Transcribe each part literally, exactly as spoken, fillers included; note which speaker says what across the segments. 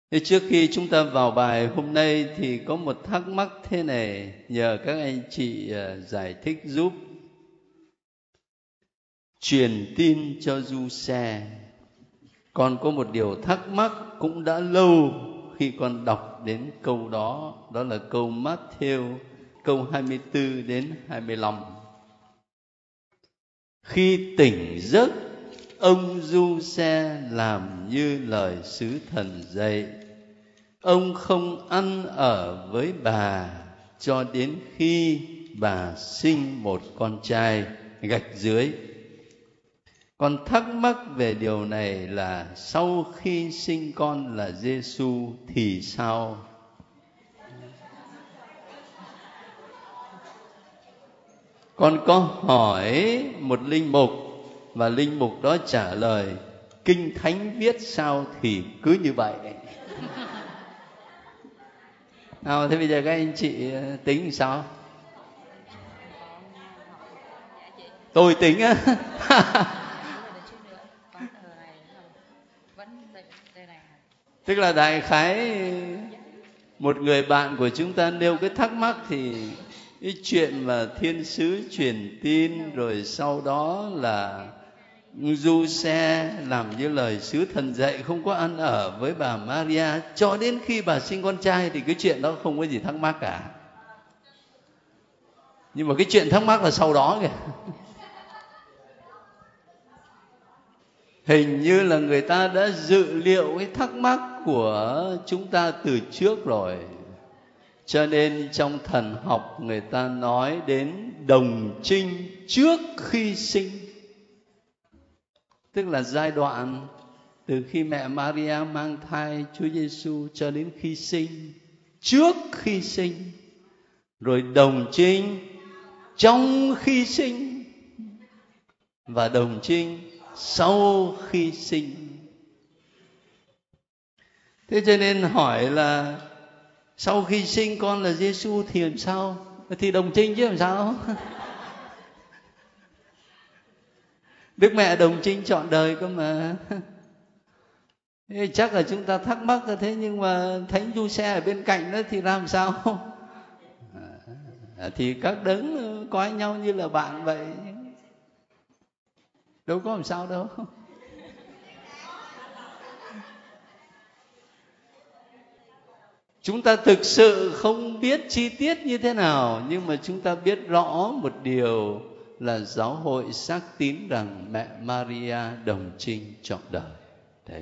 Speaker 1: Thế trước khi chúng ta vào bài hôm nay thì có một thắc mắc thế này, nhờ các anh chị giải thích giúp. Truyền tin cho Du-xe, con có một điều thắc mắc cũng đã lâu khi con đọc đến câu đó, đó là câu Matthew câu hai mươi tư đến hai mươi lăm. Khi tỉnh giấc, ông Du-xe làm như lời sứ thần dạy. Ông không ăn ở với bà cho đến khi bà sinh một con trai, gạch dưới. Con thắc mắc về điều này là sau khi sinh con là Giê-xu thì sao? Con có hỏi một linh mục và linh mục đó trả lời Kinh Thánh viết sao thì cứ như vậy. Nào, thế bây giờ các anh chị tính sao? Tôi tính á. Tức là đại khái một người bạn của chúng ta nêu cái thắc mắc thì cái chuyện mà thiên sứ truyền tin rồi sau đó là Du-xe làm như lời sứ thần dạy, không có ăn ở với bà Maria cho đến khi bà sinh con trai, thì cái chuyện đó không có gì thắc mắc cả. Nhưng mà cái chuyện thắc mắc là sau đó kìa. Hình như là người ta đã dự liệu cái thắc mắc của chúng ta từ trước rồi. Cho nên trong thần học người ta nói đến đồng trinh trước khi sinh. Tức là giai đoạn từ khi mẹ Maria mang thai Chúa Giêsu cho đến khi sinh, trước khi sinh, rồi đồng trinh trong khi sinh và đồng trinh sau khi sinh. Thế cho nên hỏi là sau khi sinh con là Giêsu thì làm sao? Thì đồng trinh chứ làm sao? Đức mẹ đồng trinh trọn đời cơ mà. Thế chắc là chúng ta thắc mắc là thế, nhưng mà Thánh Du-xe ở bên cạnh đó thì làm sao? À, thì các đấng coi nhau như là bạn vậy, đâu có làm sao đâu. Chúng ta thực sự không biết chi tiết như thế nào, nhưng mà chúng ta biết rõ một điều là giáo hội xác tín rằng mẹ Maria đồng trinh trọn đời. Đấy,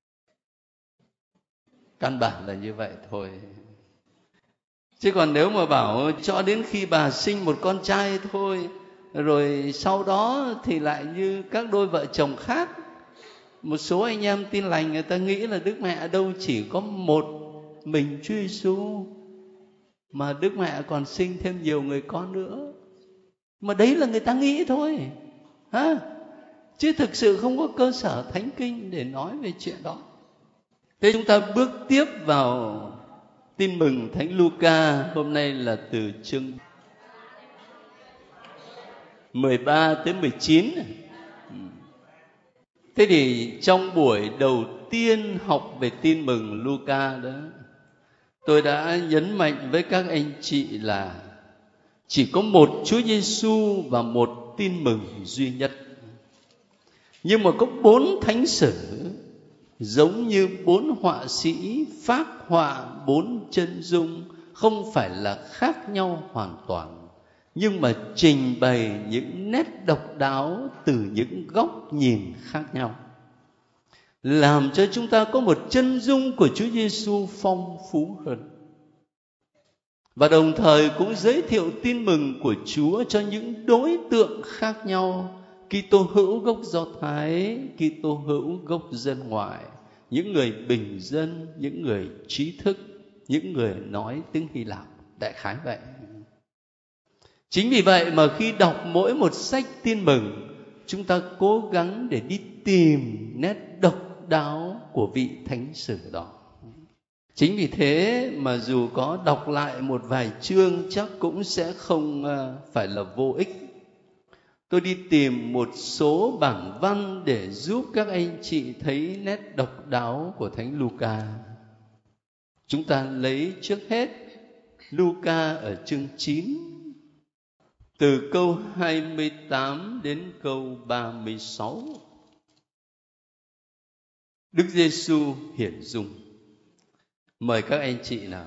Speaker 1: căn bản là như vậy thôi. Chứ còn nếu mà bảo cho đến khi bà sinh một con trai thôi, rồi sau đó thì lại như các đôi vợ chồng khác, một số anh em tin lành người ta nghĩ là Đức Mẹ đâu chỉ có một mình Chúa Giêsu, mà Đức Mẹ còn sinh thêm nhiều người con nữa. Mà đấy là người ta nghĩ thôi, ha? Chứ thực sự không có cơ sở thánh kinh để nói về chuyện đó. Thế chúng ta bước tiếp vào tin mừng Thánh Luca. Hôm nay là từ chương mười ba tới mười chín. Thế thì trong buổi đầu tiên học về tin mừng Luca đó, tôi đã nhấn mạnh với các anh chị là chỉ có một Chúa Giêsu và một tin mừng duy nhất. Nhưng mà có bốn thánh sử, giống như bốn họa sĩ phác họa bốn chân dung, không phải là khác nhau hoàn toàn, nhưng mà trình bày những nét độc đáo từ những góc nhìn khác nhau, làm cho chúng ta có một chân dung của Chúa Giêsu phong phú hơn. Và đồng thời cũng giới thiệu tin mừng của Chúa cho những đối tượng khác nhau: Kitô hữu gốc Do Thái, Kitô hữu gốc dân ngoại, những người bình dân, những người trí thức, những người nói tiếng Hy Lạp, đại khái vậy. Chính vì vậy mà khi đọc mỗi một sách tin mừng, chúng ta cố gắng để đi tìm nét độc đáo của vị thánh sử đó. Chính vì thế mà dù có đọc lại một vài chương chắc cũng sẽ không phải là vô ích. Tôi đi tìm một số bản văn để giúp các anh chị thấy nét độc đáo của Thánh Luca. Chúng ta lấy trước hết Luca ở chương chín, từ câu hai mươi tám đến câu ba mươi sáu. Đức Giêsu hiển dung. Mời các anh chị nào.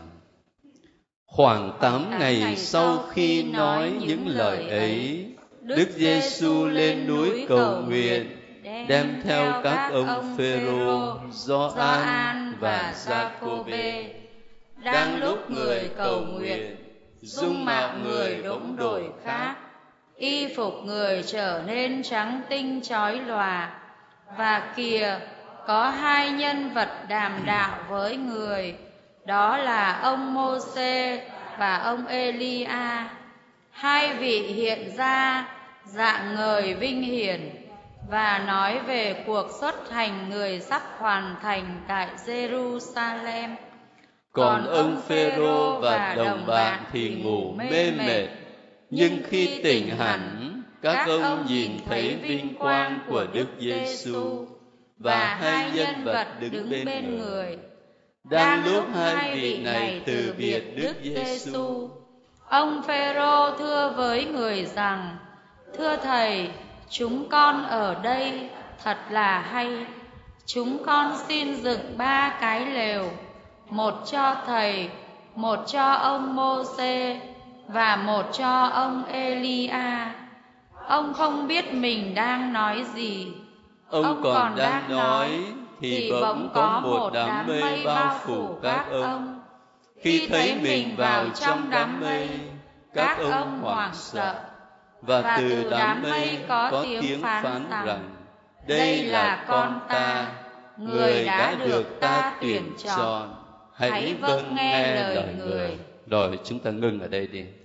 Speaker 1: Khoảng tám ngày sau khi nói những lời ấy, Đức Giêsu lên núi cầu nguyện, đem theo các ông Phêrô, Gioan và Giacôbê. Đang lúc người cầu nguyện, dung mạo người bỗng đổi khác, y phục người trở nên trắng tinh chói lòa, và kìa, có hai nhân vật đàm đạo với người, đó là ông Mô-sê và ông Ê-li-a. Hai vị hiện ra dạng ngời vinh hiển và nói về cuộc xuất hành người sắp hoàn thành tại Giê-ru-sa-lem. Còn ông Phêrô và đồng bạn thì ngủ mê mệt, nhưng khi tỉnh hẳn, các ông nhìn thấy vinh quang của Đức Giêsu và hai nhân vật đứng bên người. Đang lúc hai vị này từ biệt Đức Giêsu, ông Phêrô thưa với người rằng: Thưa Thầy, chúng con ở đây thật là hay. Chúng con xin dựng ba cái lều, một cho Thầy, một cho ông Mô-sê và một cho ông Ê-li-a. Ông không biết mình đang nói gì. Ông, ông còn, còn đang nói thì, thì bỗng có một đám mây bao phủ các ông. Khi thấy mình vào trong đám mây, các ông hoảng sợ, và từ đám mây có tiếng phán rằng: Đây là con ta, người đã được ta tuyển chọn, hãy vâng nghe lời người. Rồi chúng ta ngừng ở đây đi.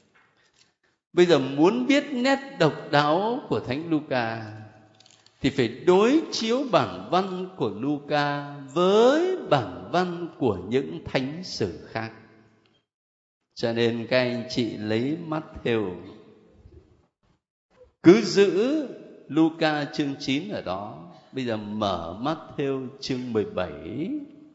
Speaker 1: Bây giờ muốn biết nét độc đáo của Thánh Luca thì phải đối chiếu bản văn của Luca với bản văn của những thánh sử khác. Cho nên các anh chị lấy Mát-thêu, cứ giữ Luca chương chín ở đó. Bây giờ mở Mát-thêu chương mười bảy.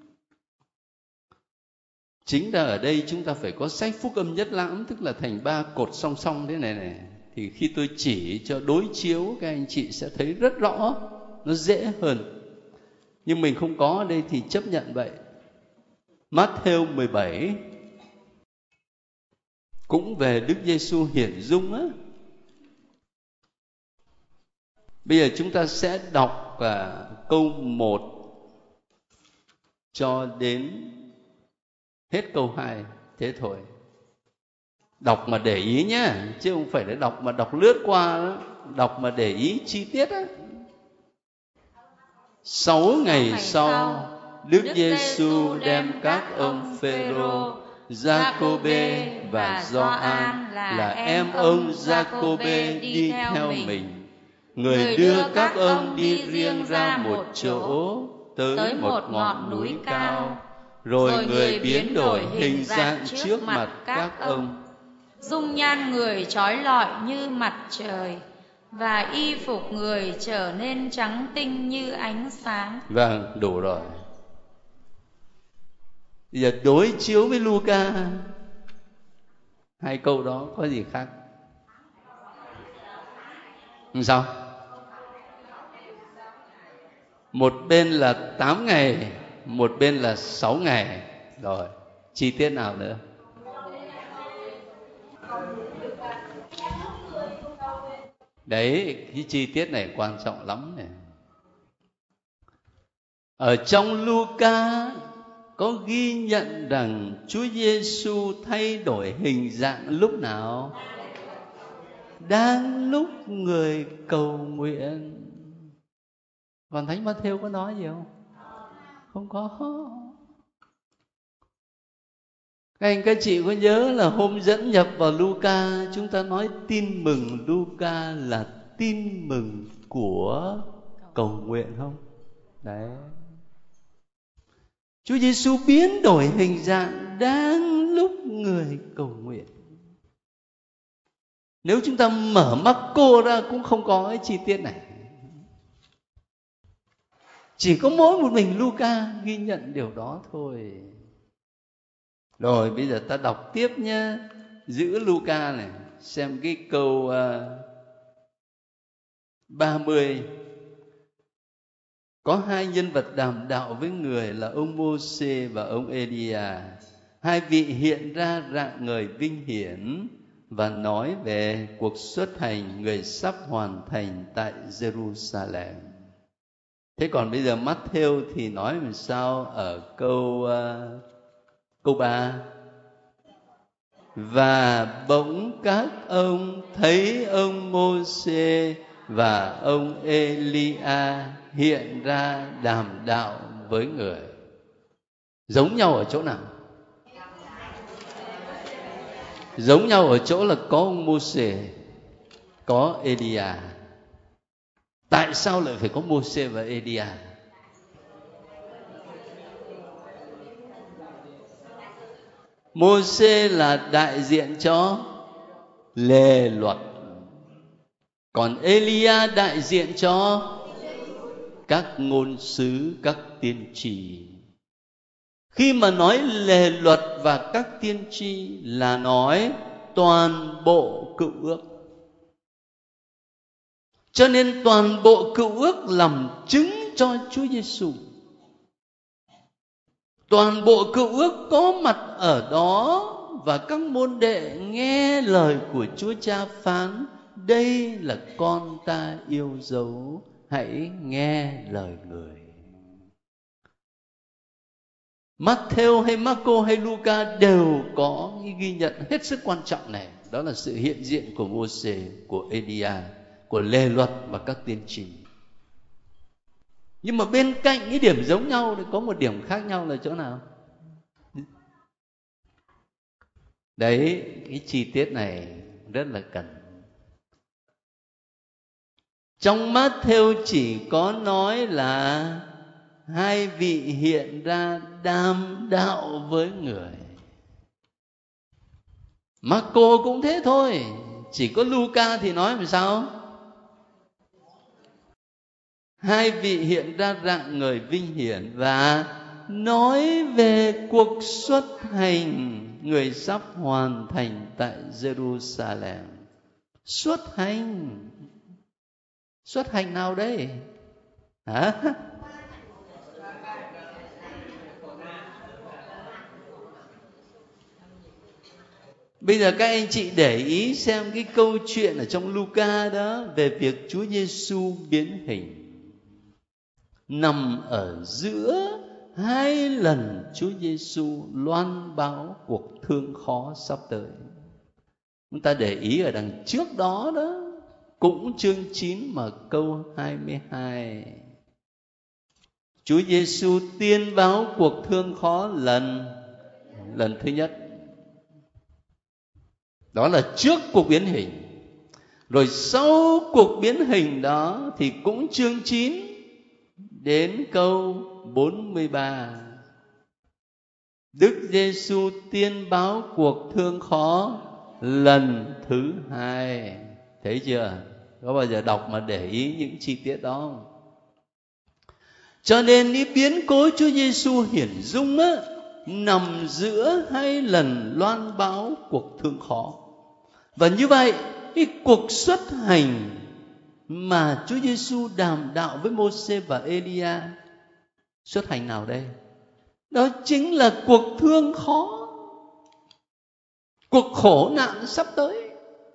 Speaker 1: Chính ra ở đây chúng ta phải có sách Phúc Âm Nhất Lãm, tức là thành ba cột song song thế này này. Thì khi tôi chỉ cho đối chiếu, các anh chị sẽ thấy rất rõ, nó dễ hơn. Nhưng mình không có ở đây thì chấp nhận vậy. Mát-thêu mười bảy cũng về Đức Giêsu hiển dung á. Bây giờ chúng ta sẽ đọc cả câu một cho đến hết câu hai, thế thôi. Đọc mà để ý nhé, chứ không phải là đọc mà đọc lướt qua đó. Đọc mà để ý chi tiết á. Sáu ngày sau, Đức Giêsu đem các ông Phêrô, Giacôbê và Gioan là em ông Giacôbê đi theo mình. Người đưa các ông đi riêng ra một chỗ, tới một ngọn núi cao. Rồi người biến đổi hình dạng trước mặt các ông. Dung nhan người chói lọi như mặt trời, và y phục người trở nên trắng tinh như ánh sáng. Vâng, đủ rồi. Bây giờ đối chiếu với Luca, hai câu đó có gì khác? Sao? Một bên là tám ngày, một bên là sáu ngày. Rồi, chi tiết nào nữa? Đấy, cái chi tiết này quan trọng lắm này. Ở trong Luca có ghi nhận rằng Chúa Giêsu thay đổi hình dạng lúc nào? Đang lúc người cầu nguyện. Còn Thánh Mát-thêu có nói gì không? Không có. Các anh các chị có nhớ là hôm dẫn nhập vào Luca, chúng ta nói tin mừng Luca là tin mừng của cầu nguyện không? Đấy. Chúa Giêsu biến đổi hình dạng đang lúc người cầu nguyện. Nếu chúng ta mở Marco ra cũng không có cái chi tiết này. Chỉ có mỗi một mình Luca ghi nhận điều đó thôi. Rồi bây giờ ta đọc tiếp nhé, giữ Luca này, xem cái câu uh, ba mươi. Có hai nhân vật đàm đạo với người là ông Mô-xê và ông Ê-li-a. Hai vị hiện ra rạng ngời vinh hiển và nói về cuộc xuất hành người sắp hoàn thành tại Jerusalem. Thế còn bây giờ Mát-thêu thì nói làm sao ở câu uh, câu ba? Và bỗng các ông thấy ông Mô-xê và ông Ê-li-a hiện ra đàm đạo với người. Giống nhau ở chỗ nào? Giống nhau ở chỗ là có ông Mô-xê, có Ê-li-a. Tại sao lại phải có Mô-xê và Ê-li-a? Mô-xê là đại diện cho lề luật, còn Ê-li-a đại diện cho các ngôn sứ, các tiên tri. Khi mà nói lề luật và các tiên tri là nói toàn bộ cựu ước. Cho nên toàn bộ cựu ước làm chứng cho Chúa Giêsu. Toàn bộ cựu ước có mặt ở đó, và các môn đệ nghe lời của Chúa Cha phán: đây là con ta yêu dấu, hãy nghe lời người. Mát-thêu hay Mác-cô hay Luca đều có ghi nhận hết sức quan trọng này. Đó là sự hiện diện của Mô-xê, của Ê-li-a, của lề luật và các tiên tri. Nhưng mà bên cạnh cái điểm giống nhau thì có một điểm khác nhau là chỗ nào? Đấy, cái chi tiết này rất là cần. Trong Mát-thêu chỉ có nói là hai vị hiện ra đàm đạo với người. Mác-cô cũng thế thôi, chỉ có Luca thì nói làm sao? Hai vị hiện ra rạng ngời vinh hiển và nói về cuộc xuất hành người sắp hoàn thành tại Jerusalem. Xuất hành? Xuất hành nào đây? Hả? Bây giờ các anh chị để ý xem cái câu chuyện ở trong Luca đó về việc Chúa Giêsu biến hình. Nằm ở giữa hai lần Chúa Giêsu loan báo cuộc thương khó sắp tới. Chúng ta để ý ở đằng trước đó đó, cũng chương chín mà câu hai mươi hai. Chúa Giêsu tiên báo cuộc thương khó lần lần thứ nhất. Đó là trước cuộc biến hình. Rồi sau cuộc biến hình đó thì cũng chương chín đến câu bốn mươi ba. Đức Giêsu tiên báo cuộc thương khó lần thứ hai. Thấy chưa? Có bao giờ đọc mà để ý những chi tiết đó không? Cho nên ý biến cố Chúa Giêsu hiển dung á, nằm giữa hai lần loan báo cuộc thương khó. Và như vậy, cái cuộc xuất hành mà Chúa Giêsu đàm đạo với Mô-xê và Ê-li-a, xuất hành nào đây? Đó chính là cuộc thương khó, cuộc khổ nạn sắp tới.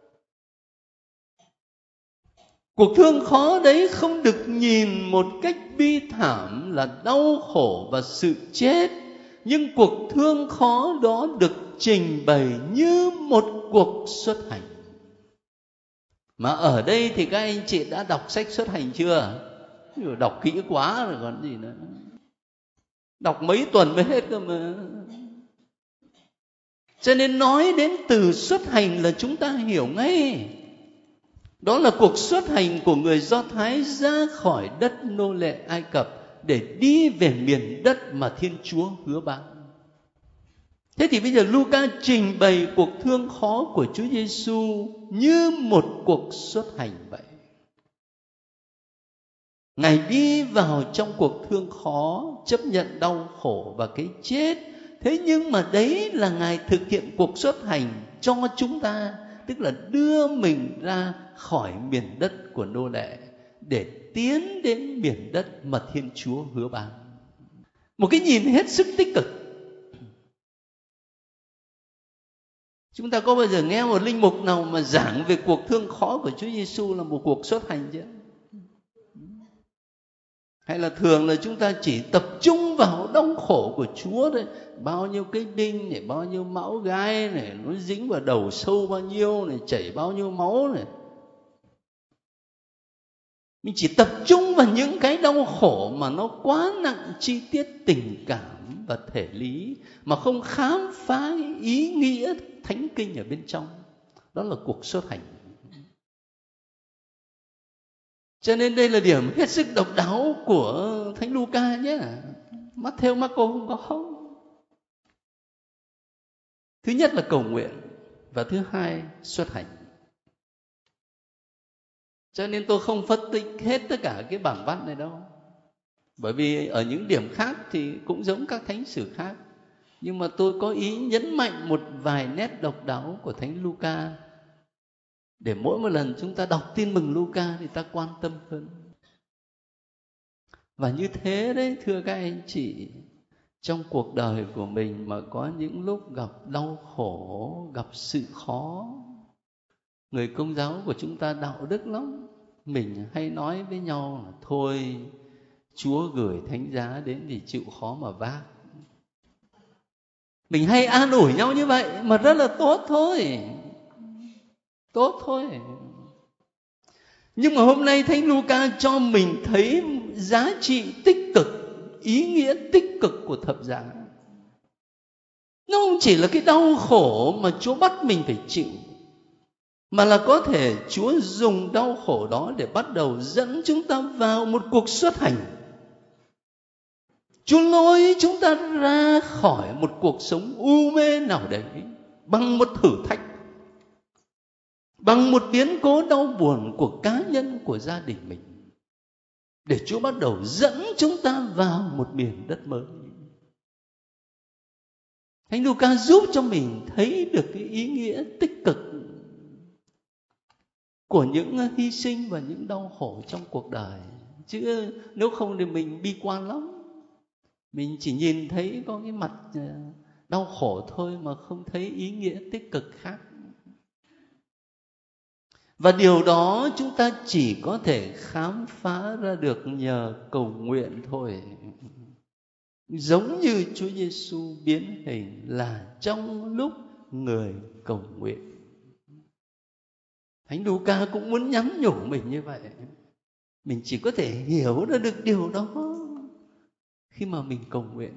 Speaker 1: Cuộc thương khó đấy không được nhìn một cách bi thảm là đau khổ và sự chết, nhưng cuộc thương khó đó được trình bày như một cuộc xuất hành. Mà ở đây thì các anh chị đã đọc sách xuất hành chưa? Đọc kỹ quá rồi còn gì nữa. Đọc mấy tuần mới hết cơ mà. Cho nên nói đến từ xuất hành là chúng ta hiểu ngay. Đó là cuộc xuất hành của người Do Thái ra khỏi đất nô lệ Ai Cập để đi về miền đất mà Thiên Chúa hứa ban. Thế thì bây giờ Luca trình bày cuộc thương khó của Chúa Giêsu như một cuộc xuất hành vậy. Ngài đi vào trong cuộc thương khó, chấp nhận đau khổ và cái chết, Thế nhưng mà đấy là Ngài thực hiện cuộc xuất hành cho chúng ta, tức là đưa mình ra khỏi miền đất của nô lệ để tiến đến miền đất mà Thiên Chúa hứa ban. Một cái nhìn hết sức tích cực. Chúng ta có bao giờ nghe một linh mục nào mà giảng về cuộc thương khó của Chúa Giêsu là một cuộc xuất hành chứ? Hay là thường là chúng ta chỉ tập trung vào đau khổ của Chúa thôi, bao nhiêu cái đinh này, bao nhiêu mão gai này, nó dính vào đầu sâu bao nhiêu này, chảy bao nhiêu máu này. Mình chỉ tập trung vào những cái đau khổ mà nó quá nặng chi tiết tình cảm và thể lý, mà không khám phá ý nghĩa thánh kinh ở bên trong. Đó là cuộc xuất hành. Cho nên đây là điểm hết sức độc đáo của Thánh Luca nhé. Matthew, Marco không có. Thứ nhất là cầu nguyện, và thứ hai xuất hành. Cho nên tôi không phân tích hết tất cả cái bản văn này đâu. Bởi vì ở những điểm khác thì cũng giống các thánh sử khác. Nhưng mà tôi có ý nhấn mạnh một vài nét độc đáo của Thánh Luca, để mỗi một lần chúng ta đọc tin mừng Luca thì ta quan tâm hơn. Và như thế đấy, thưa các anh chị, trong cuộc đời của mình mà có những lúc gặp đau khổ, gặp sự khó, người Công giáo của chúng ta đạo đức lắm. Mình hay nói với nhau là thôi, Chúa gửi thánh giá đến thì chịu khó mà vác. Mình hay an ủi nhau như vậy mà rất là tốt thôi. Tốt thôi. Nhưng mà hôm nay Thánh Luca cho mình thấy giá trị tích cực, ý nghĩa tích cực của thập giá. Nó không chỉ là cái đau khổ mà Chúa bắt mình phải chịu, mà là có thể Chúa dùng đau khổ đó để bắt đầu dẫn chúng ta vào một cuộc xuất hành. Chúa lôi chúng ta ra khỏi một cuộc sống u mê nào đấy bằng một thử thách, bằng một biến cố đau buồn của cá nhân, của gia đình mình, để Chúa bắt đầu dẫn chúng ta vào một miền đất mới. Thánh Luca giúp cho mình thấy được cái ý nghĩa tích cực của những hy sinh và những đau khổ trong cuộc đời. Chứ nếu không thì mình bi quan lắm. Mình chỉ nhìn thấy có cái mặt đau khổ thôi mà không thấy ý nghĩa tích cực khác. Và điều đó chúng ta chỉ có thể khám phá ra được nhờ cầu nguyện thôi. Giống như Chúa Giêsu biến hình là trong lúc người cầu nguyện. Thánh Luca cũng muốn nhắn nhủ mình như vậy. Mình chỉ có thể hiểu ra được điều đó khi mà mình cầu nguyện.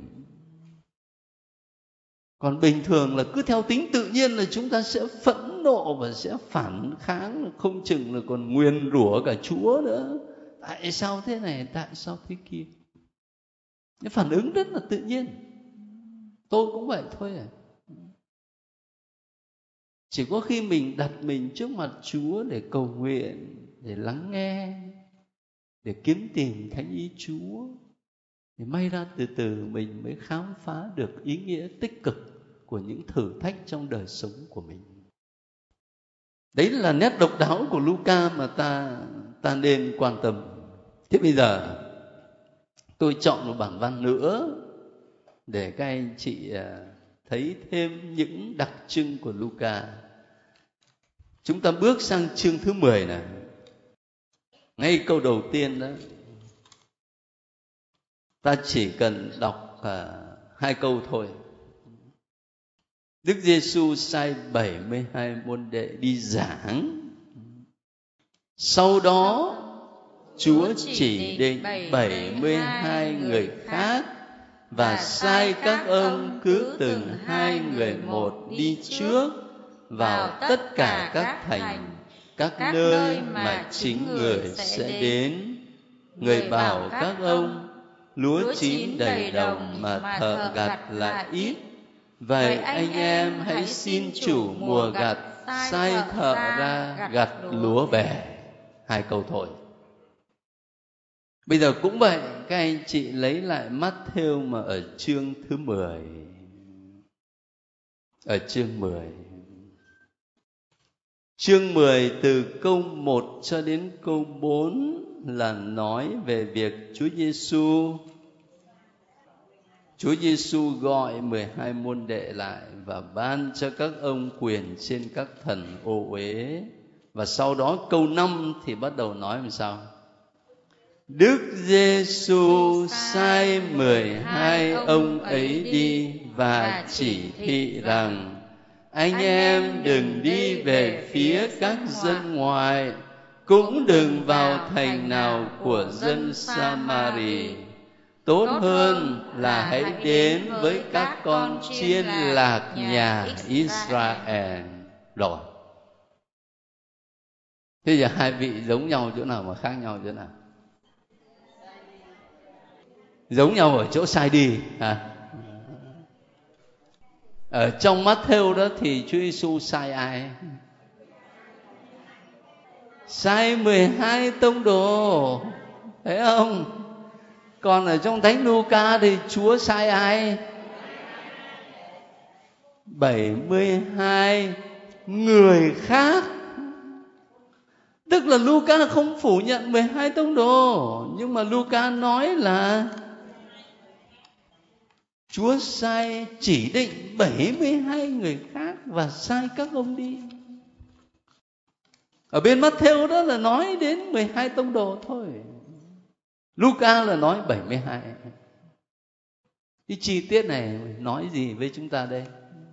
Speaker 1: Còn bình thường là cứ theo tính tự nhiên là chúng ta sẽ phẫn nộ và sẽ phản kháng, không chừng là còn nguyền rủa cả Chúa nữa. Tại sao thế này, tại sao thế kia? Cái phản ứng rất là tự nhiên. Tôi cũng vậy thôi à. Chỉ có khi mình đặt mình trước mặt Chúa để cầu nguyện, để lắng nghe, để kiếm tìm thánh ý Chúa, thì may ra từ từ mình mới khám phá được ý nghĩa tích cực của những thử thách trong đời sống của mình. Đấy là nét độc đáo của Luca mà ta ta nên quan tâm. Thế bây giờ tôi chọn một bản văn nữa để các anh chị thấy thêm những đặc trưng của Luca. Chúng ta bước sang chương thứ mười này. Ngay câu đầu tiên đó, ta chỉ cần đọc uh, hai câu thôi. Đức Giêsu sai bảy mươi hai môn đệ đi giảng. Sau đó Chúa chỉ định bảy mươi hai người khác và sai các ông cứ từng hai người một đi trước vào tất cả các thành, các nơi mà chính người sẽ đến. Người bảo các ông, lúa chín đầy đồng mà thợ gặt lại ít. Vậy anh em hãy xin chủ mùa gặt sai thợ ra gặt lúa bè. Hai câu thôi. Bây giờ cũng vậy, các anh chị lấy lại Matthew mà ở chương thứ mười. ở chương mười. Chương mười từ câu một cho đến câu bốn là nói về việc Chúa Giêsu Chúa Giêsu gọi mười hai môn đệ lại và ban cho các ông quyền trên các thần ô uế. Và sau đó câu năm thì bắt đầu nói làm sao? Đức Giêsu sai mười hai ông ấy đi và chỉ thị rằng: anh em đừng đi về phía các dân ngoại, cũng đừng vào thành nào của dân Sa-ma-ri. Tốt hơn là hãy đến với các con chiên lạc nhà Israel. Rồi. Thế giờ hai vị giống nhau chỗ nào mà khác nhau chỗ nào? Giống nhau ở chỗ sai đi à? Ở trong Mát-thêu đó thì Chúa Giêsu sai ai? Sai mười hai tông đồ, thấy không? Còn ở trong Thánh Luca thì Chúa sai ai? bảy mươi hai người khác. Tức là Luca không phủ nhận mười hai tông đồ, nhưng mà Luca nói là Chúa sai chỉ định bảy mươi hai người khác và sai các ông đi. Ở bên Mát-thêu đó là nói đến mười hai tông đồ thôi. Luca là nói bảy mươi hai. Cái chi tiết này nói gì với chúng ta đây?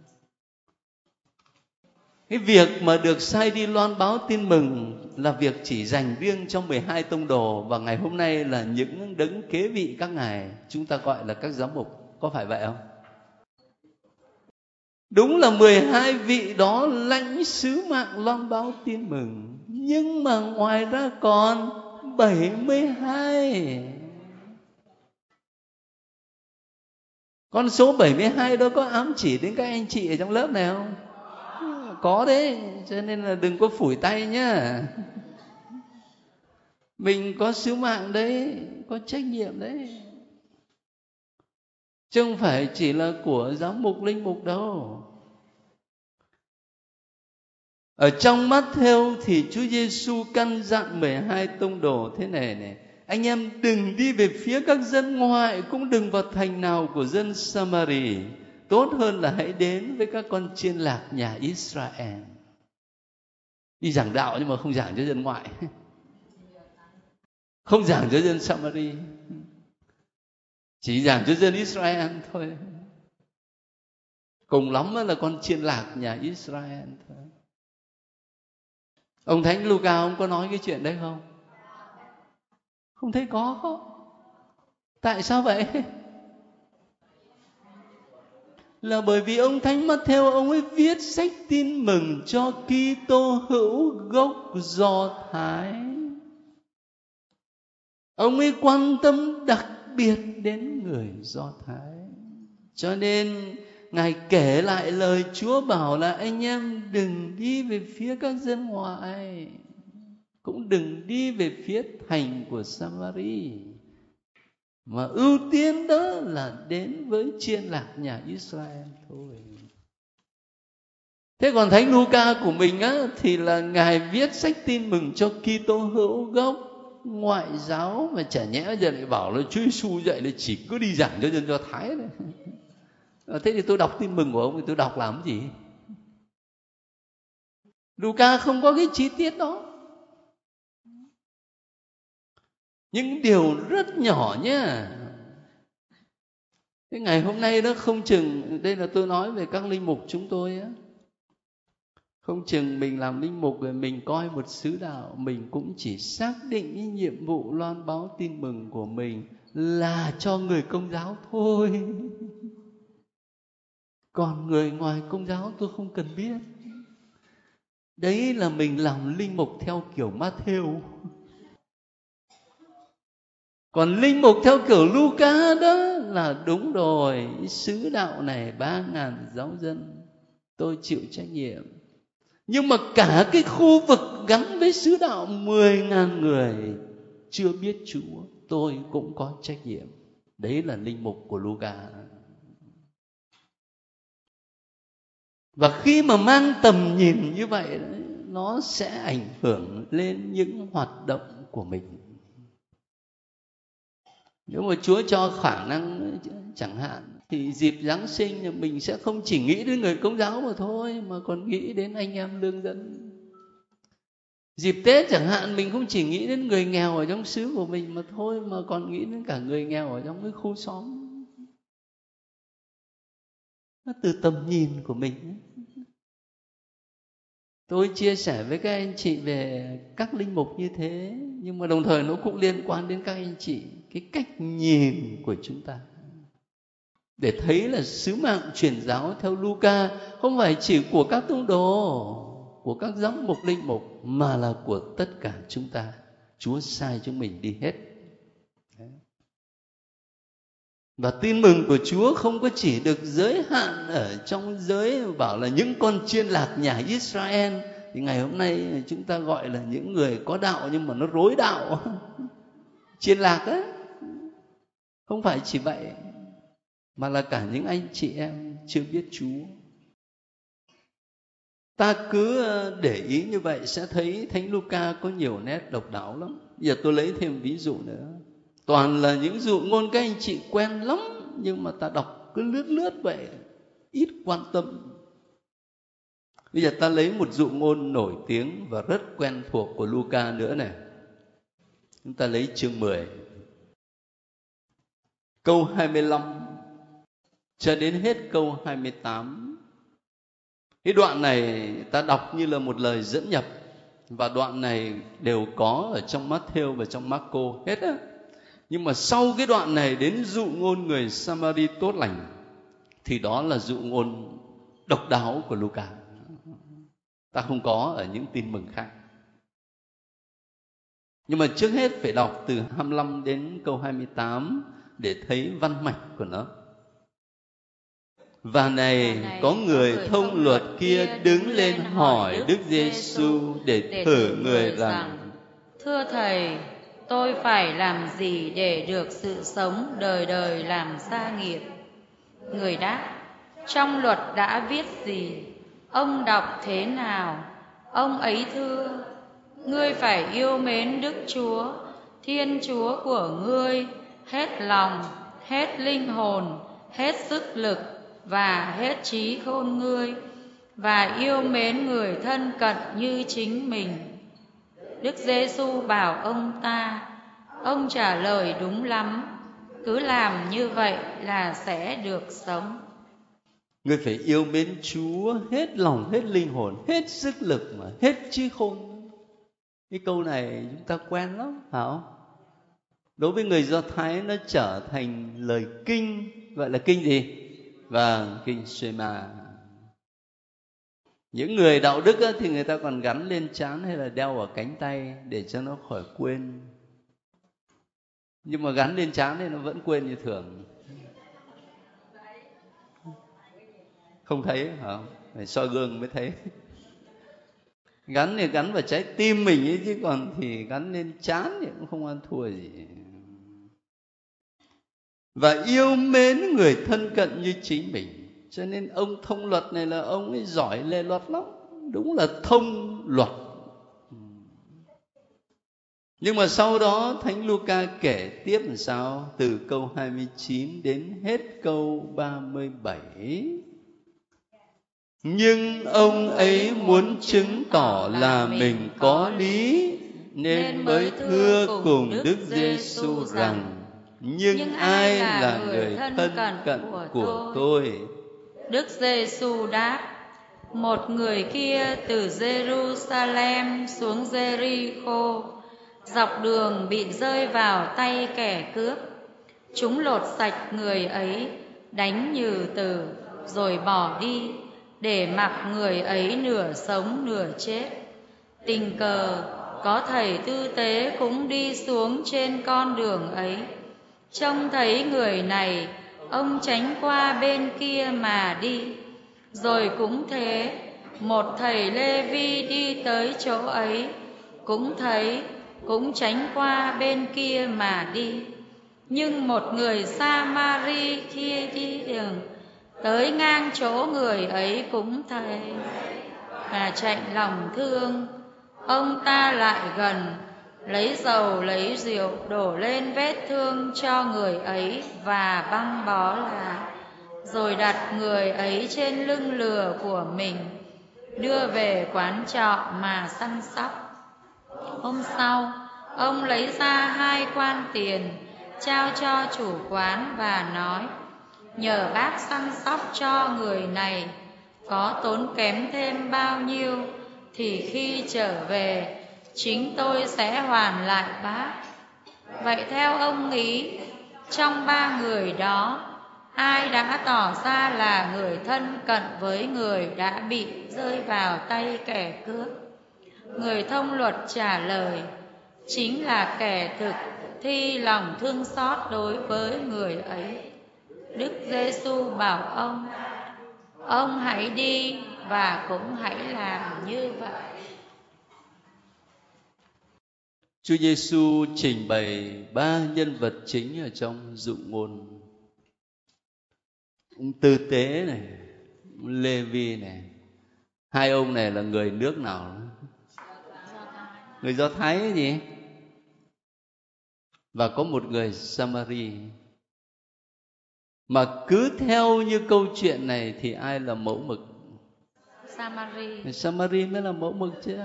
Speaker 1: Cái việc mà được sai đi loan báo tin mừng là việc chỉ dành riêng cho mười hai tông đồ, và ngày hôm nay là những đấng kế vị các ngài, chúng ta gọi là các giám mục. Có phải vậy không? Đúng là mười hai vị đó lãnh sứ mạng loan báo tin mừng, nhưng mà ngoài ra còn bảy mươi hai. Con số bảy mươi hai đó có ám chỉ đến các anh chị ở trong lớp này không? Có đấy, cho nên là đừng có phủi tay nhá. Mình có sứ mạng đấy, có trách nhiệm đấy, chứ không phải chỉ là của giám mục linh mục đâu. Ở trong Mát-thêu thì Chúa Giêsu căn dặn mười hai tông đồ thế này này: anh em đừng đi về phía các dân ngoại, cũng đừng vào thành nào của dân Sa-ma-ri. Tốt hơn là hãy đến với các con chiên lạc nhà Israel. Đi giảng đạo nhưng mà không giảng cho dân ngoại, không giảng cho dân Sa-ma-ri, chỉ giảng cho dân Israel thôi. Cùng lắm là con chiên lạc nhà Israel thôi. Ông Thánh Luca ông có nói cái chuyện đấy không? Không thấy có. Tại sao vậy? Là bởi vì ông Thánh Mát-thêu ông ấy viết sách tin mừng cho Kitô hữu gốc Do Thái. Ông ấy quan tâm đặc biệt đến người Do Thái, cho nên Ngài kể lại lời Chúa bảo là anh em đừng đi về phía các dân ngoại, cũng đừng đi về phía thành của Sa-ma-ri, mà ưu tiên đó là đến với chiên lạc nhà Israel thôi. Thế còn Thánh Luca của mình á, thì là Ngài viết sách tin mừng cho Kitô hữu gốc ngoại giáo, mà chả nhẽ giờ lại bảo là Chúa Giêsu dạy là chỉ cứ đi giảng cho dân Do Thái này. Thế thì tôi đọc tin mừng của ông thì tôi đọc làm gì? Luca không có cái chi tiết đó. Những điều rất nhỏ nhá. Cái ngày hôm nay đó không chừng, đây là tôi nói về các linh mục chúng tôi á, không chừng mình làm linh mục rồi mình coi một sứ đạo, mình cũng chỉ xác định cái nhiệm vụ loan báo tin mừng của mình là cho người Công giáo thôi. Còn người ngoài Công giáo tôi không cần biết. Đấy là mình làm linh mục theo kiểu Mát-thêu. Còn linh mục theo kiểu Luca đó là đúng rồi, sứ đạo này ba ngàn giáo dân, tôi chịu trách nhiệm. Nhưng mà cả cái khu vực gắn với sứ đạo mười ngàn người chưa biết Chúa, tôi cũng có trách nhiệm. Đấy là linh mục của Luca. Và khi mà mang tầm nhìn như vậy, nó sẽ ảnh hưởng lên những hoạt động của mình. Nếu mà Chúa cho khả năng chẳng hạn, thì dịp Giáng sinh mình sẽ không chỉ nghĩ đến người Công giáo mà thôi, mà còn nghĩ đến anh em lương dân. Dịp Tết chẳng hạn, mình không chỉ nghĩ đến người nghèo ở trong xứ của mình mà thôi, mà còn nghĩ đến cả người nghèo ở trong cái khu xóm. Nó từ tầm nhìn của mình. Tôi chia sẻ với các anh chị về các linh mục như thế, nhưng mà đồng thời nó cũng liên quan đến các anh chị, cái cách nhìn của chúng ta, để thấy là sứ mạng truyền giáo theo Luca không phải chỉ của các tông đồ, của các giám mục linh mục, mà là của tất cả chúng ta. Chúa sai chúng mình đi hết. Và tin mừng của Chúa không có chỉ được giới hạn ở trong giới bảo là những con chiên lạc nhà Israel. Thì ngày hôm nay chúng ta gọi là những người có đạo nhưng mà nó rối đạo. Chiên lạc ấy. Không phải chỉ vậy, mà là cả những anh chị em chưa biết Chúa. Ta cứ để ý như vậy sẽ thấy Thánh Luca có nhiều nét độc đáo lắm. Giờ tôi lấy thêm ví dụ nữa. Toàn là những dụ ngôn các anh chị quen lắm, nhưng mà ta đọc cứ lướt lướt vậy, ít quan tâm. Bây giờ ta lấy một dụ ngôn nổi tiếng và rất quen thuộc của Luca nữa này. Chúng ta lấy chương mười, câu hai mươi lăm cho đến hết câu hai mươi tám. Cái đoạn này ta đọc như là một lời dẫn nhập, và đoạn này đều có ở trong Matthew và trong Marco hết á. Nhưng mà sau cái đoạn này đến dụ ngôn người Samari tốt lành, thì đó là dụ ngôn độc đáo của Luca. Ta không có ở những tin mừng khác. Nhưng mà trước hết phải đọc từ hai mươi lăm đến câu hai mươi tám để thấy văn mạch của nó. Và này, có người thông luật kia đứng lên hỏi Đức Giêsu để thử người rằng:
Speaker 2: Thưa Thầy, tôi phải làm gì để được sự sống đời đời làm gia nghiệp? Người đáp: Trong luật đã viết gì? Ông đọc thế nào? Ông ấy thưa: Ngươi phải yêu mến Đức Chúa, Thiên Chúa của ngươi, hết lòng, hết linh hồn, hết sức lực và hết trí khôn ngươi, và yêu mến người thân cận như chính mình. Đức Giêsu bảo ông ta: Ông trả lời đúng lắm, cứ làm như vậy là sẽ được sống.
Speaker 1: Người phải yêu mến Chúa hết lòng, hết linh hồn, hết sức lực mà hết trí khôn. Cái câu này chúng ta quen lắm, phải không? Đối với người Do Thái nó trở thành lời kinh, gọi là kinh gì? Vâng, kinh Shema. Những người đạo đức á, thì người ta còn gắn lên trán hay là đeo ở cánh tay để cho nó khỏi quên. Nhưng mà gắn lên trán thì nó vẫn quên như thường. Không thấy hả? Phải soi gương mới thấy. Gắn thì gắn vào trái tim mình ấy, chứ còn thì gắn lên trán thì cũng không ăn thua gì. Và yêu mến người thân cận như chính mình. Cho nên ông thông luật này là ông ấy giỏi lề luật lắm. Đúng là thông luật. Nhưng mà sau đó Thánh Luca kể tiếp làm sao? Từ câu hai mươi chín đến hết câu ba mươi bảy. Nhưng ông ấy muốn chứng tỏ là mình có lý, nên mới thưa cùng Đức Giêsu rằng: Nhưng ai là người thân cận của tôi?
Speaker 2: Đức Giêsu đáp: Một người kia từ Jerusalem xuống Jericho, dọc đường bị rơi vào tay kẻ cướp. Chúng lột sạch người ấy, đánh nhừ từ, rồi bỏ đi, để mặc người ấy nửa sống nửa chết. Tình cờ có thầy tư tế cũng đi xuống trên con đường ấy. Trông thấy người này, ông tránh qua bên kia mà đi. Rồi cũng thế, một thầy Lê-vi đi tới chỗ ấy, cũng thấy, cũng tránh qua bên kia mà đi. Nhưng một người Sa-ma-ri kia đi đường tới ngang chỗ người ấy cũng thấy, và chạy lòng thương. Ông ta lại gần, lấy dầu lấy rượu đổ lên vết thương cho người ấy và băng bó lại, rồi đặt người ấy trên lưng lừa của mình, đưa về quán trọ mà săn sóc. Hôm sau, ông lấy ra hai quan tiền, trao cho chủ quán và nói: nhờ bác săn sóc cho người này, có tốn kém thêm bao nhiêu thì khi trở về chính tôi sẽ hoàn lại bác. Vậy theo ông nghĩ, trong ba người đó, ai đã tỏ ra là người thân cận với người đã bị rơi vào tay kẻ cướp? Người thông luật trả lời: chính là kẻ thực thi lòng thương xót đối với người ấy. Đức Giêsu bảo ông: ông hãy đi và cũng hãy làm như vậy.
Speaker 1: Chúa Giêsu trình bày ba nhân vật chính ở trong dụ ngôn. Ông Tư Tế này, ông Lê Vi này. Hai ông này là người nước nào? Người Do Thái ấy gì? Và có một người Samari. Mà cứ theo như câu chuyện này thì ai là mẫu mực?
Speaker 2: Samari.
Speaker 1: Samari mới là mẫu mực chứ.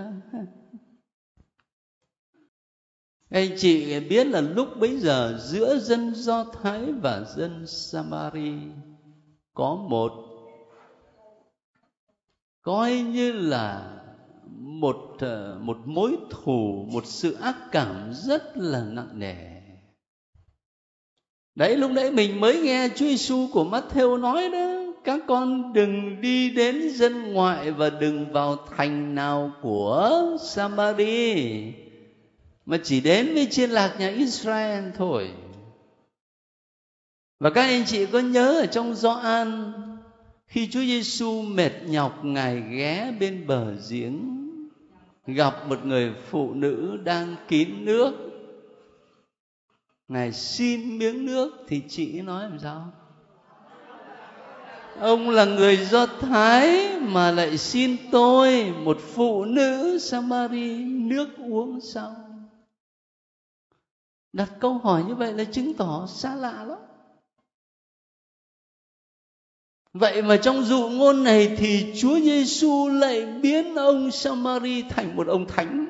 Speaker 1: Anh chị biết là lúc bấy giờ giữa dân Do Thái và dân Samari có một coi như là một một mối thù, một sự ác cảm rất là nặng nề. Đấy, lúc nãy mình mới nghe Chúa Giêsu của Mát-thêu nói đó: các con đừng đi đến dân ngoại và đừng vào thành nào của Samari, mà chỉ đến với chiên lạc nhà Israel thôi. Và các anh chị có nhớ ở trong Gioan, khi Chúa Giêsu mệt nhọc, Ngài ghé bên bờ giếng, gặp một người phụ nữ đang kín nước, Ngài xin miếng nước, thì chị nói làm sao? Ông là người Do Thái mà lại xin tôi, một phụ nữ Samari, nước uống sao? Đặt câu hỏi như vậy là chứng tỏ xa lạ lắm. Vậy mà trong dụ ngôn này thì Chúa Giêsu lại biến ông Samari thành một ông thánh,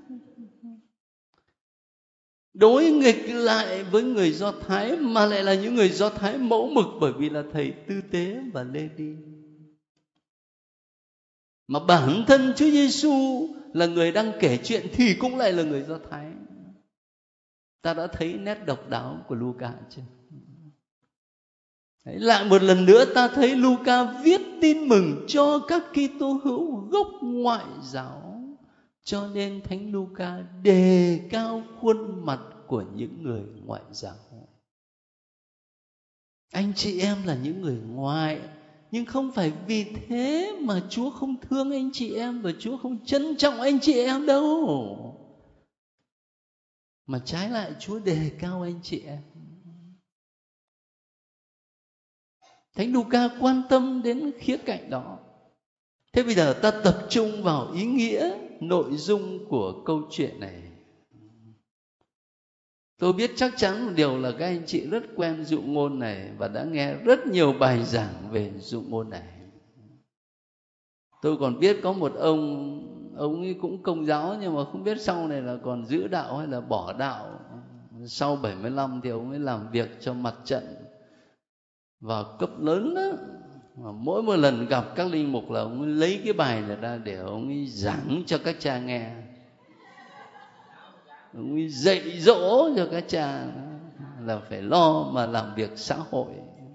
Speaker 1: đối nghịch lại với người Do Thái, mà lại là những người Do Thái mẫu mực, bởi vì là thầy Tư Tế và Lê Vi. Mà bản thân Chúa Giêsu là người đang kể chuyện thì cũng lại là người Do Thái. Ta đã thấy nét độc đáo của Luca chưa? Đấy, lại một lần nữa ta thấy Luca viết tin mừng cho các Kitô hữu gốc ngoại giáo, cho nên Thánh Luca đề cao khuôn mặt của những người ngoại giáo. Anh chị em là những người ngoại, nhưng không phải vì thế mà Chúa không thương anh chị em và Chúa không trân trọng anh chị em đâu, mà trái lại Chúa đề cao anh chị em. Thánh Luca quan tâm đến khía cạnh đó. Thế bây giờ ta tập trung vào ý nghĩa, nội dung của câu chuyện này. Tôi biết chắc chắn một điều là các anh chị rất quen dụ ngôn này và đã nghe rất nhiều bài giảng về dụ ngôn này. Tôi còn biết có một ông, ông ấy cũng Công giáo nhưng mà không biết sau này là còn giữ đạo hay là bỏ đạo. Sau bảy mươi lăm thì ông ấy làm việc cho mặt trận vào cấp lớn đó. Và mỗi một lần gặp các linh mục là ông ấy lấy cái bài này ra để ông ấy giảng cho các cha nghe. Ông ấy dạy dỗ cho các cha là phải lo mà làm việc xã hội.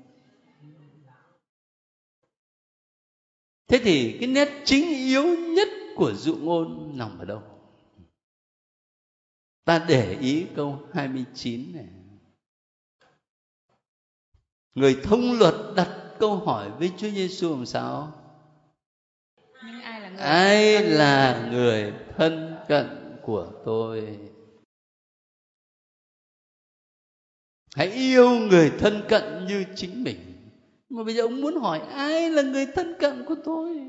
Speaker 1: Thế thì cái nét chính yếu nhất của dụ ngôn nằm ở đâu? Ta để ý câu hai mươi chín này. Người thông luật đặt câu hỏi với Chúa Giêsu làm sao?
Speaker 2: Nhưng ai là người,
Speaker 1: ai là người thân cận của tôi? Hãy yêu người thân cận như chính mình. Mà bây giờ ông muốn hỏi ai là người thân cận của tôi?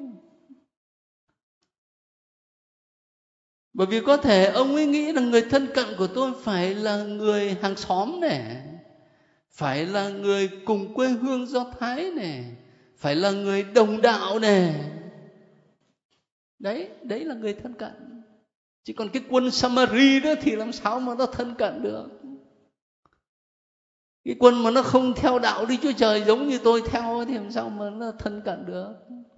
Speaker 1: Bởi vì có thể ông ấy nghĩ là người thân cận của tôi phải là người hàng xóm này, phải là người cùng quê hương Do Thái này, phải là người đồng đạo này. Đấy, đấy là người thân cận. Chứ còn cái quân Samari đó thì làm sao mà nó thân cận được? Cái quân mà nó không theo đạo Đức Chúa Trời giống như tôi theo thì làm sao mà nó thân cận được?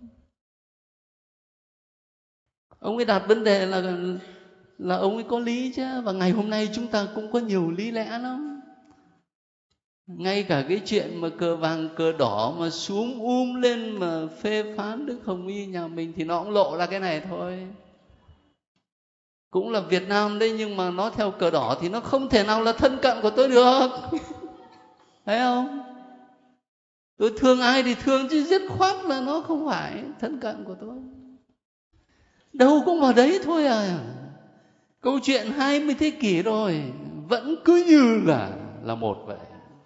Speaker 1: Ông ấy đặt vấn đề là là ông ấy có lý chứ. Và ngày hôm nay chúng ta cũng có nhiều lý lẽ lắm. Ngay cả cái chuyện mà cờ vàng cờ đỏ mà xuống um lên mà phê phán Đức Hồng Y nhà mình thì nó cũng lộ ra cái này thôi. Cũng là Việt Nam đấy, nhưng mà nó theo cờ đỏ thì nó không thể nào là thân cận của tôi được. Thấy không? Tôi thương ai thì thương, chứ dứt khoát là nó không phải thân cận của tôi. Đâu cũng vào đấy thôi à. Câu chuyện hai mươi thế kỷ rồi vẫn cứ như là là một vậy.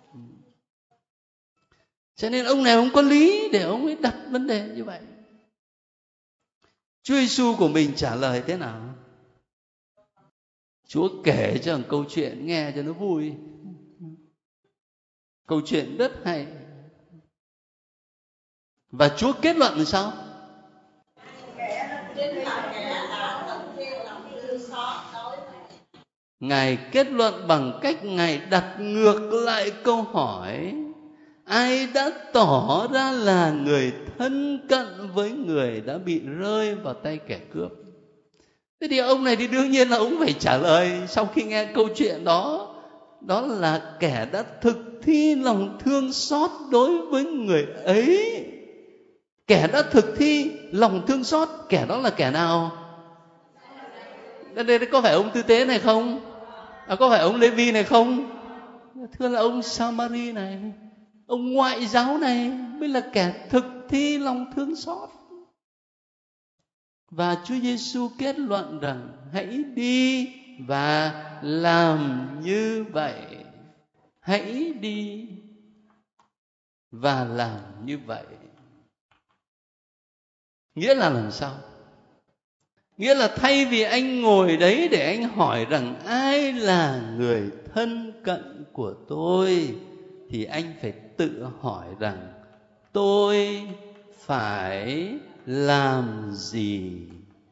Speaker 1: Cho nên ông này ông có lý để ông ấy đặt vấn đề như vậy. Chúa Giêsu của mình trả lời thế nào? Chúa kể cho một câu chuyện nghe cho nó vui. Câu chuyện rất hay. Và Chúa kết luận là sao? Ngài kết luận bằng cách Ngài đặt ngược lại câu hỏi: ai đã tỏ ra là người thân cận với người đã bị rơi vào tay kẻ cướp? Thế thì ông này thì đương nhiên là ông phải trả lời sau khi nghe câu chuyện đó. Đó là kẻ đã thực thi lòng thương xót đối với người ấy. Kẻ đã thực thi lòng thương xót, kẻ đó là kẻ nào? Đây có phải ông tư tế này không? À, có phải ông Lê-vi này không? Thưa là ông Samari này, ông ngoại giáo này mới là kẻ thực thi lòng thương xót. Và Chúa Giêsu kết luận rằng hãy đi và làm như vậy. Hãy đi và làm như vậy. Nghĩa là làm sao? Nghĩa là thay vì anh ngồi đấy để anh hỏi rằng ai là người thân cận của tôi, thì anh phải tự hỏi rằng tôi phải làm gì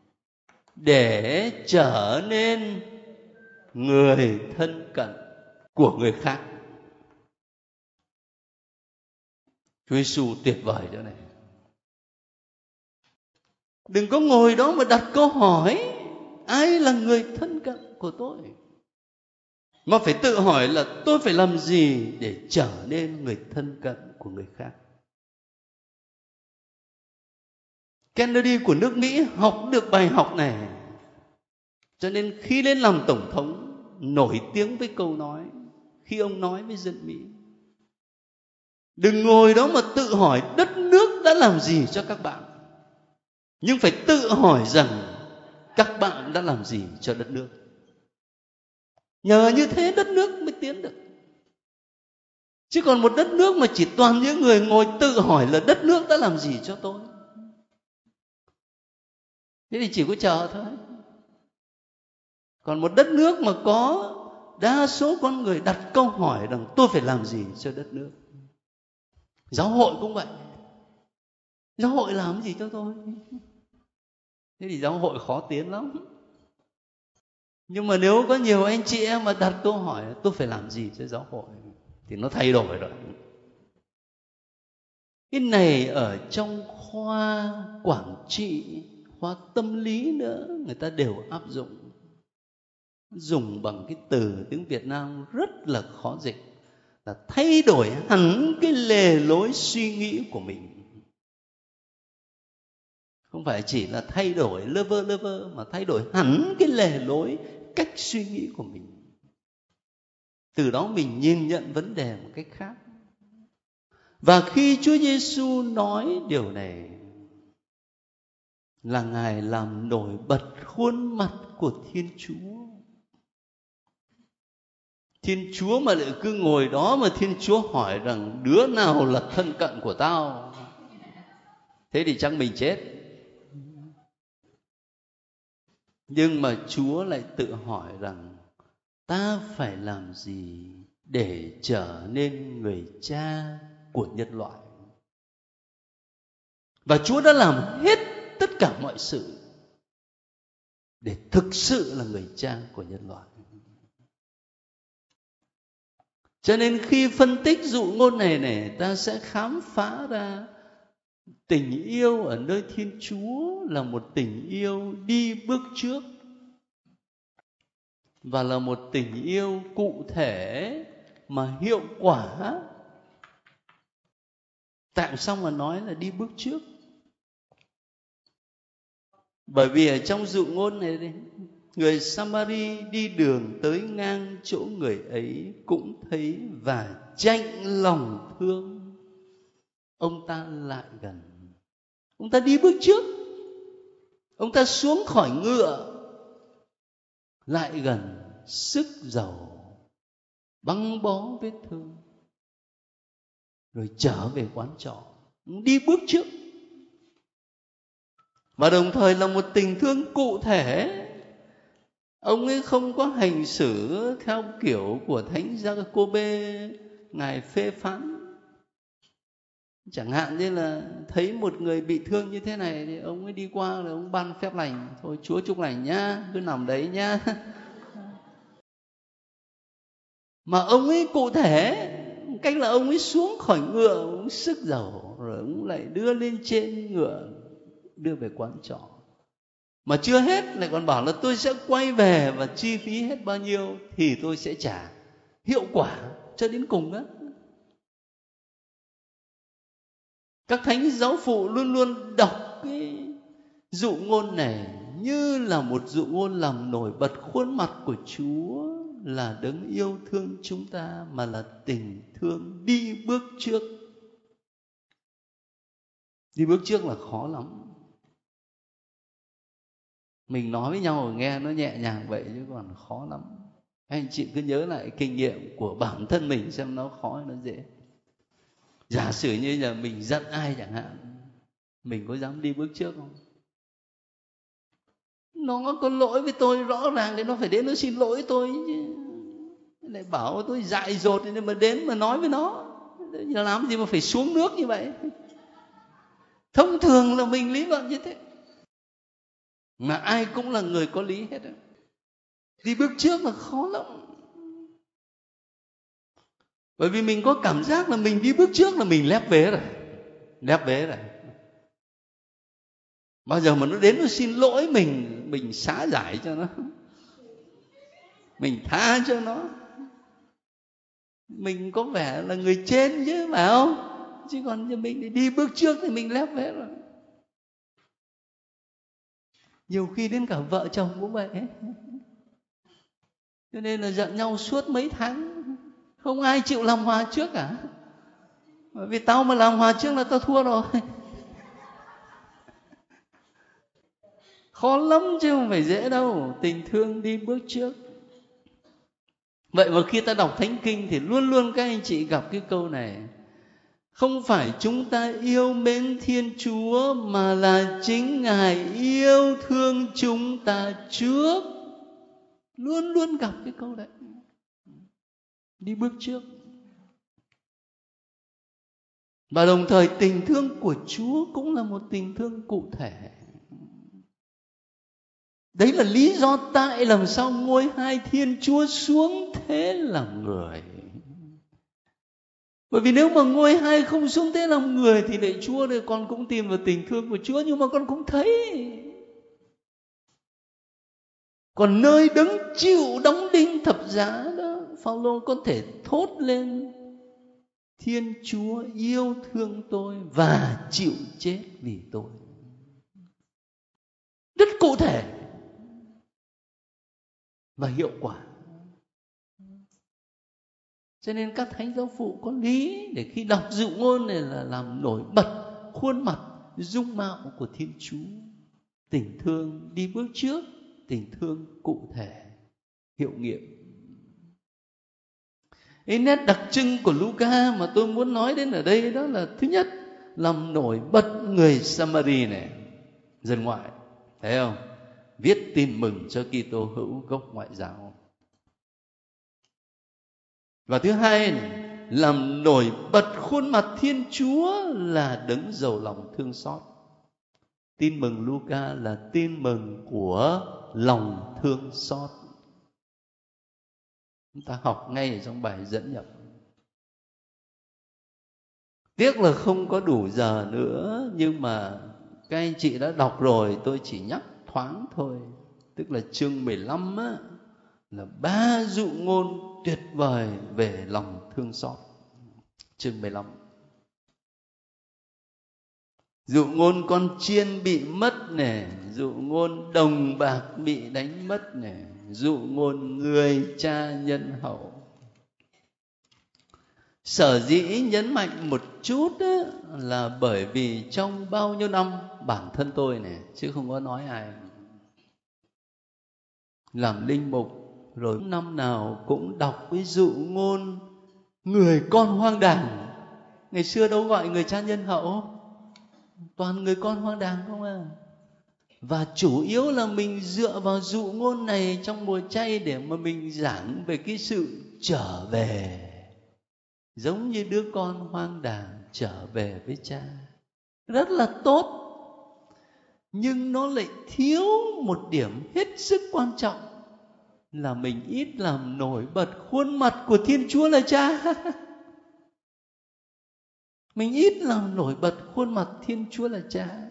Speaker 1: để trở nên người thân cận của người khác. Chúa Giêsu tuyệt vời chỗ này. Đừng có ngồi đó mà đặt câu hỏi ai là người thân cận của tôi, mà phải tự hỏi là tôi phải làm gì để trở nên người thân cận của người khác. Kennedy của nước Mỹ học được bài học này, cho nên khi lên làm tổng thống nổi tiếng với câu nói, khi ông nói với dân Mỹ: đừng ngồi đó mà tự hỏi đất nước đã làm gì cho các bạn, nhưng phải tự hỏi rằng các bạn đã làm gì cho đất nước. Nhờ như thế đất nước mới tiến được. Chứ còn một đất nước mà chỉ toàn những người ngồi tự hỏi là đất nước đã làm gì cho tôi, thế thì chỉ có chờ thôi. Còn một đất nước mà có đa số con người đặt câu hỏi rằng tôi phải làm gì cho đất nước. Giáo hội cũng vậy. Giáo hội làm gì cho tôi? Thế thì giáo hội khó tiến lắm. Nhưng mà nếu có nhiều anh chị em mà đặt câu hỏi tôi phải làm gì cho giáo hội, thì nó thay đổi rồi. Cái này ở trong khoa quản trị, khoa tâm lý nữa, người ta đều áp dụng. Dùng bằng cái từ tiếng Việt Nam rất là khó dịch, là thay đổi hẳn cái lề lối suy nghĩ của mình. Không phải chỉ là thay đổi lơ vơ lơ vơ, mà thay đổi hẳn cái lề lối cách suy nghĩ của mình. Từ đó mình nhìn nhận vấn đề một cách khác. Và khi Chúa Giêsu nói điều này là Ngài làm nổi bật khuôn mặt của Thiên Chúa. Thiên Chúa mà lại cứ ngồi đó mà Thiên Chúa hỏi rằng đứa nào là thân cận của tao, thế thì chắc mình chết. Nhưng mà Chúa lại tự hỏi rằng ta phải làm gì để trở nên người cha của nhân loại. Và Chúa đã làm hết tất cả mọi sự để thực sự là người cha của nhân loại. Cho nên khi phân tích dụ ngôn này này, ta sẽ khám phá ra tình yêu ở nơi Thiên Chúa là một tình yêu đi bước trước, và là một tình yêu cụ thể mà hiệu quả. Tại sao mà nói là đi bước trước? Bởi vì ở trong dụ ngôn này đây, người Samari đi đường tới ngang chỗ người ấy cũng thấy và chạnh lòng thương. Ông ta lại gần, ông ta đi bước trước, ông ta xuống khỏi ngựa, lại gần, sức dầu, băng bó vết thương, rồi trở về quán trọ, đi bước trước. Và đồng thời là một tình thương cụ thể. Ông ấy không có hành xử theo kiểu của Thánh Giacôbê ngài phê phán. Chẳng hạn như là thấy một người bị thương như thế này thì ông ấy đi qua là ông ban phép lành, thôi Chúa chúc lành nhá, cứ nằm đấy nhá. Mà ông ấy cụ thể, cách là ông ấy xuống khỏi ngựa, ông sức dầu, rồi ông lại đưa lên trên ngựa, đưa về quán trọ. Mà chưa hết, lại còn bảo là tôi sẽ quay về và chi phí hết bao nhiêu thì tôi sẽ trả. Hiệu quả cho đến cùng đó. Các thánh giáo phụ luôn luôn đọc cái dụ ngôn này như là một dụ ngôn làm nổi bật khuôn mặt của Chúa là đấng yêu thương chúng ta, mà là tình thương đi bước trước. Đi bước trước là khó lắm. Mình nói với nhau nghe nó nhẹ nhàng vậy chứ còn khó lắm. Anh chị cứ nhớ lại kinh nghiệm của bản thân mình xem nó khó hay nó dễ. Giả sử như là mình giận ai chẳng hạn, mình có dám đi bước trước không? Nó có lỗi với tôi rõ ràng thì nó phải đến nó xin lỗi tôi chứ. Lại bảo tôi dại dột nên mà đến mà nói với nó, giờ làm gì mà phải xuống nước như vậy. Thông thường là mình lý luận như thế, mà ai cũng là người có lý hết. Đi bước trước là khó lắm. Bởi vì mình có cảm giác là mình đi bước trước là mình lép vế rồi. Lép vế rồi. Bao giờ mà nó đến nó xin lỗi mình, mình xá giải cho nó, mình tha cho nó, mình có vẻ là người trên chứ, phải không? Chứ còn như mình đi bước trước thì mình lép vế rồi. Nhiều khi đến cả vợ chồng cũng vậy. Cho nên là giận nhau suốt mấy tháng, không ai chịu làm hòa trước cả. Bởi vì tao mà làm hòa trước là tao thua rồi. Khó lắm chứ không phải dễ đâu. Tình thương đi bước trước. Vậy mà khi ta đọc Thánh Kinh thì luôn luôn các anh chị gặp cái câu này: không phải chúng ta yêu mến Thiên Chúa, mà là chính Ngài yêu thương chúng ta trước. Luôn luôn gặp cái câu đấy. Đi bước trước. Và đồng thời tình thương của Chúa cũng là một tình thương cụ thể. Đấy là lý do tại làm sao ngôi hai Thiên Chúa xuống thế làm người. Bởi vì nếu mà ngôi hai không xuống thế làm người thì lạy Chúa đây, con cũng tìm vào tình thương của Chúa nhưng mà con cũng thấy. Còn nơi đấng chịu đóng đinh thập giá đó, Phao-lô có thể thốt lên: Thiên Chúa yêu thương tôi và chịu chết vì tôi. Rất cụ thể và hiệu quả. Cho nên các thánh giáo phụ có lý để khi đọc dụ ngôn này là làm nổi bật khuôn mặt, dung mạo của Thiên Chúa. Tình thương đi bước trước, tình thương cụ thể, hiệu nghiệm. Cái nét đặc trưng của Luca mà tôi muốn nói đến ở đây đó là thứ nhất, làm nổi bật người Samari này, dân ngoại, thấy không? Viết tin mừng cho Kitô hữu gốc ngoại giáo. Và thứ hai này, làm nổi bật khuôn mặt Thiên Chúa là đấng giàu lòng thương xót. Tin mừng Luca là tin mừng của lòng thương xót. Chúng ta học ngay ở trong bài dẫn nhập. Tiếc là không có đủ giờ nữa, nhưng mà các anh chị đã đọc rồi, tôi chỉ nhắc thoáng thôi. Tức là chương mười lăm á, là ba dụ ngôn tuyệt vời về lòng thương xót. Chương mười lăm. Dụ ngôn con chiên bị mất này, dụ ngôn đồng bạc bị đánh mất này, dụ ngôn người cha nhân hậu. Sở dĩ nhấn mạnh một chút á, là bởi vì trong bao nhiêu năm bản thân tôi này, chứ không có nói ai, làm linh mục rồi năm nào cũng đọc cái dụ ngôn người con hoang đàng. Ngày xưa đâu gọi người cha nhân hậu, toàn người con hoang đàng không à. Và chủ yếu là mình dựa vào dụ ngôn này trong mùa chay để mà mình giảng về cái sự trở về, giống như đứa con hoang đàng trở về với cha. Rất là tốt. Nhưng nó lại thiếu một điểm hết sức quan trọng, là mình ít làm nổi bật khuôn mặt của Thiên Chúa là Cha. Mình ít làm nổi bật khuôn mặt Thiên Chúa là Cha.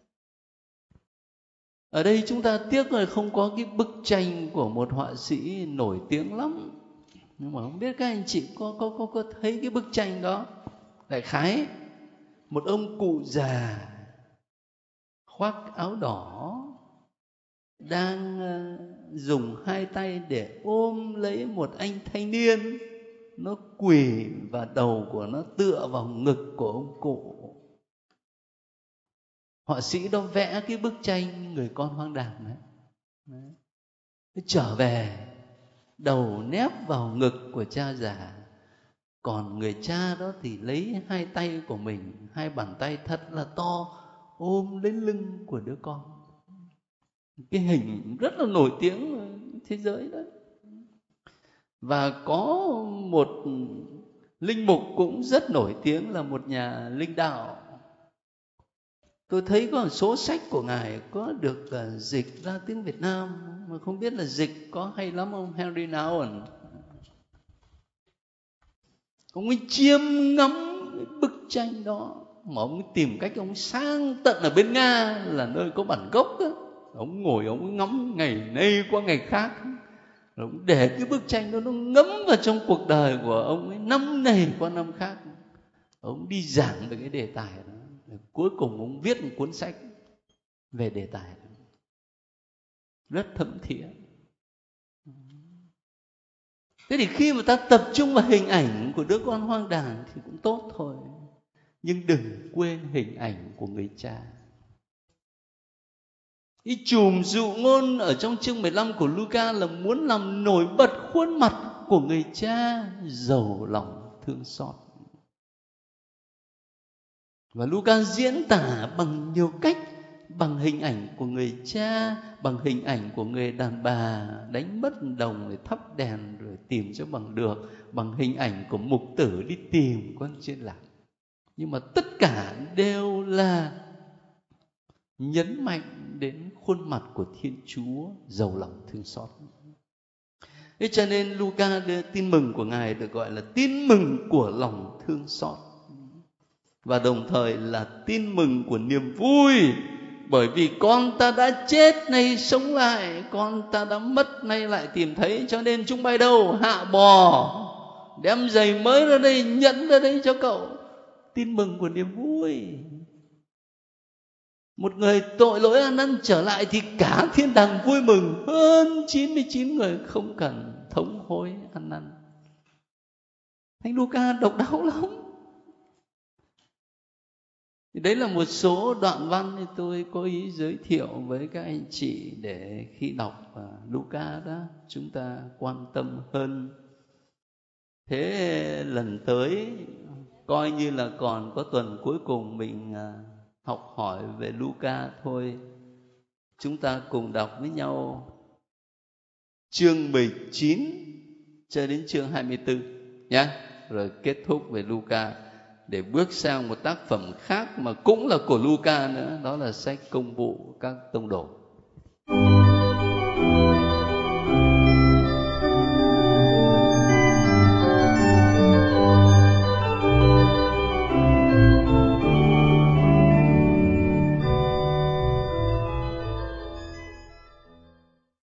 Speaker 1: Ở đây chúng ta tiếc là không có cái bức tranh của một họa sĩ nổi tiếng lắm. Nhưng mà không biết các anh chị có, có, có, có thấy cái bức tranh đó. Đại khái một ông cụ già khoác áo đỏ, đang dùng hai tay để ôm lấy một anh thanh niên. Nó quỳ và đầu của nó tựa vào ngực của ông cụ. Họa sĩ đó vẽ cái bức tranh người con hoang đàng đấy. Đấy. Trở về, đầu nép vào ngực của cha già. Còn người cha đó thì lấy hai tay của mình, hai bàn tay thật là to, ôm lấy lưng của đứa con. Cái hình rất là nổi tiếng thế giới đấy. Và có một linh mục cũng rất nổi tiếng, là một nhà linh đạo. Tôi thấy có một số sách của ngài có được uh, dịch ra tiếng Việt Nam, mà không biết là dịch có hay lắm không. Henry Nouwen, ông ấy chiêm ngắm cái bức tranh đó, mà ông ấy tìm cách ông sang tận ở bên Nga, là nơi có bản gốc đó. Ông ngồi ông ngắm ngày nay qua ngày khác, ông để cái bức tranh đó nó ngấm vào trong cuộc đời của ông ấy, năm này qua năm khác. Ông đi giảng về cái đề tài đó. Cuối cùng ông viết một cuốn sách về đề tài đó, rất thấm thía. Thế thì khi mà ta tập trung vào hình ảnh của đứa con hoang đàng thì cũng tốt thôi, nhưng đừng quên hình ảnh của người cha. Cái chùm dụ ngôn ở trong chương mười lăm của Luca là muốn làm nổi bật khuôn mặt của người cha giàu lòng thương xót. Và Luca diễn tả bằng nhiều cách, bằng hình ảnh của người cha, bằng hình ảnh của người đàn bà đánh mất đồng để thắp đèn rồi tìm cho bằng được, bằng hình ảnh của mục tử đi tìm con chiên lạc. Nhưng mà tất cả đều là nhấn mạnh đến khuôn mặt của Thiên Chúa giàu lòng thương xót. Thế cho nên Luca đưa tin mừng của Ngài được gọi là tin mừng của lòng thương xót, và đồng thời là tin mừng của niềm vui, bởi vì con ta đã chết nay sống lại, con ta đã mất nay lại tìm thấy. Cho nên chúng bay đâu hạ bò, đem giày mới ra đây, nhẫn ra đây cho cậu. Tin mừng của niềm vui. Một người tội lỗi ăn năn trở lại thì cả thiên đàng vui mừng hơn chín mươi chín người không cần thống hối ăn năn. Thánh Luca độc đáo lắm. Thì đấy là một số đoạn văn thì tôi có ý giới thiệu với các anh chị, để khi đọc uh, Luca đó chúng ta quan tâm hơn Thế lần tới coi như là còn có tuần cuối cùng mình học hỏi về Luca thôi. Chúng ta cùng đọc với nhau chương mười chín cho đến chương hai mươi tư nhé, rồi kết thúc về Luca để bước sang một tác phẩm khác mà cũng là của Luca nữa, đó là sách Công vụ các tông đồ.